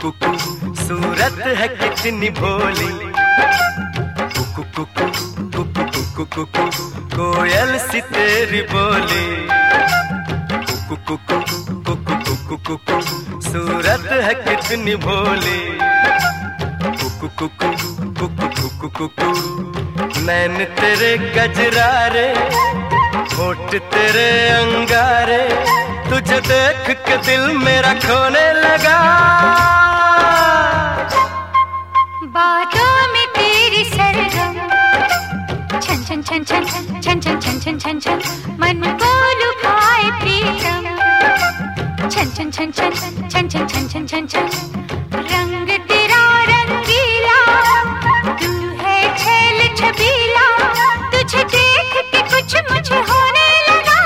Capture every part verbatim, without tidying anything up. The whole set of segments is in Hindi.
कुकु सूरत है कितनी भोली, कुकु कुकु कुकु कुकु कुकु कोयल सी तेरी बोली, कुकु कुकु कुकु कुकु कुकु सूरत है कितनी भोली, कुकु कुकु कुकु कुकु कुकु नैन तेरे गजरारे, होठ तेरे अंगारे, तुझे देख के दिल मेरा खोने लगा। बातों में तेरी सरगम छन छन छन छन छन छन छन छन छन छन मन को लुभाए प्रीतम छन छन छन छन छन छन छन छन छन छन रंग तेरा रंगीला, तू है छेल छबीला, तुझे देख के कुछ मुझे होने लगा।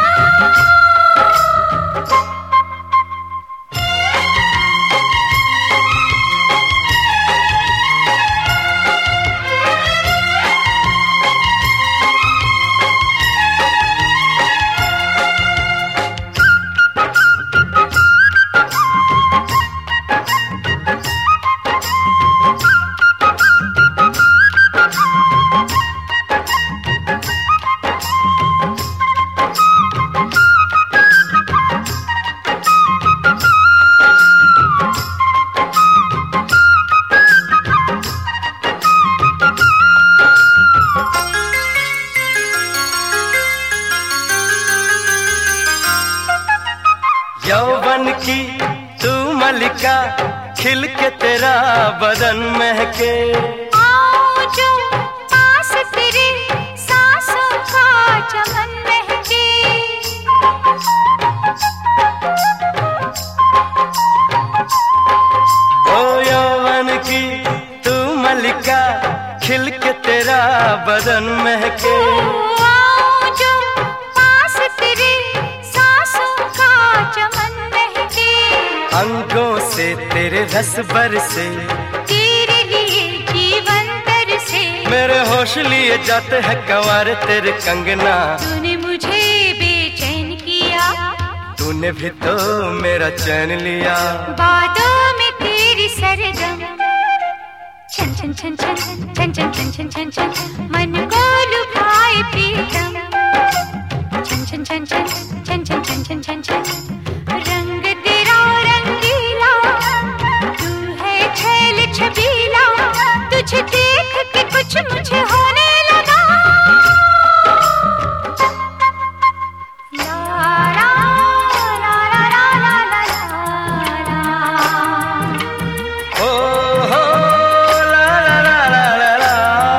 यौवन की तू मलिका, खिल के तेरा बदन महके, आओ जो पास तेरे सांसों का चमन महके। ओ यौवन की तू मलिका, खिल के तेरा बदन महके, आओ जो पास तेरे सांसों का चमन महके। अंगों से तेरे रस बरसे, तेरे लिए जीवन तरसे, मेरे होश लिए जाते हैं कंवार तेरे कंगना। तूने मुझे बेचैन किया, तूने भी तो मेरा चैन लिया। बातों में तेरी सरगम छन छन छन छन छन छन छन छन छन छन मन को लुभाए प्रीतम छन छन छन छन छन छन छन छन छन छन रंग तेरा रंगीला, तू है छेल छबीला, तुझे देख के कुछ मुझे होने लगा। ला ला ला ला ला ला ला ओ हो ला ला ला ला ला ला।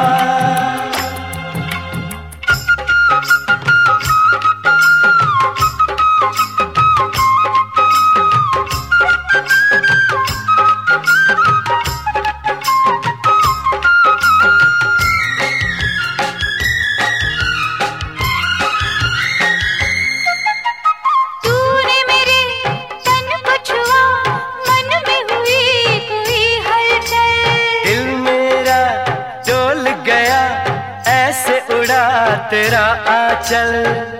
तूने मेरे तन को छुआ, मन में हुई कोई हलचल, दिल मेरा डोल गया, ऐसे उड़ा तेरा आंचल।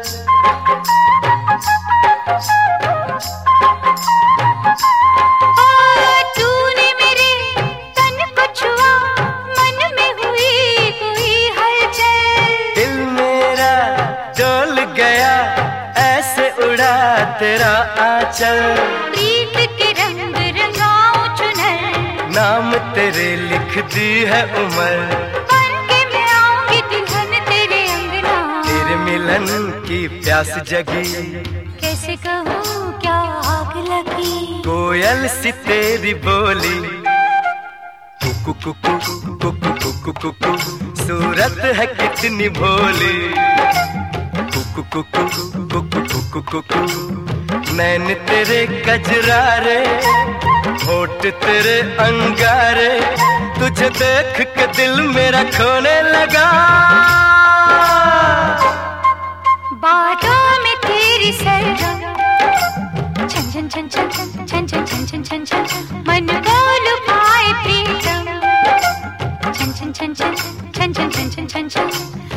तूने मेरे तन को छुआ, मन में हुई कोई हलचल, दिल मेरा डोल गया, ऐसे उड़ा तेरा आंचल। प्रीत के रंग रंगाऊं चुनर, नाम तेरे लिख दी है उम्र, बन के मैं आऊंगी दुल्हन तेरे अंगना। तेरे मिलन की प्यास जगी, कैसे कहूँ क्या आग लगी, कोयल सी तेरी बोली, कुकु कुकु कुकु कुकु कुकु सूरत है कितनी भोली, कुकु कुकु कुकु कुकु कुकु नैन तेरे गजरारे, होठ तेरे अंगारे, तुझे देख के दिल मेरा खोने लगा। बातों में तेरी सरगम छन छन छन छन छन छन छन छन छन छन मन को लुभाए प्रीतम छन छन छन छन छन छन छन छन छन छन